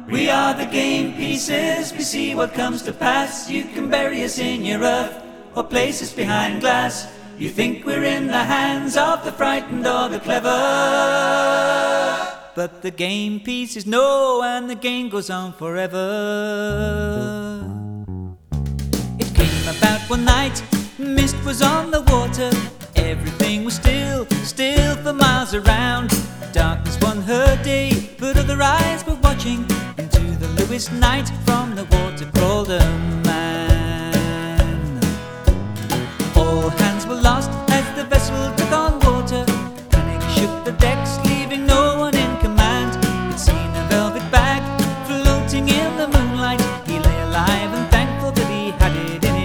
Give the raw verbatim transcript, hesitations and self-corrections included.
We are the game pieces, we see what comes to pass. You can bury us in your earth or place us behind glass. You think we're in the hands of the frightened or the clever, but the game pieces know, and the game goes on forever. It came about one night, mist was on the water. Everything was still, still for miles around. Darkness won her day, but other eyes were watching into the Lewis night. From the water crawled a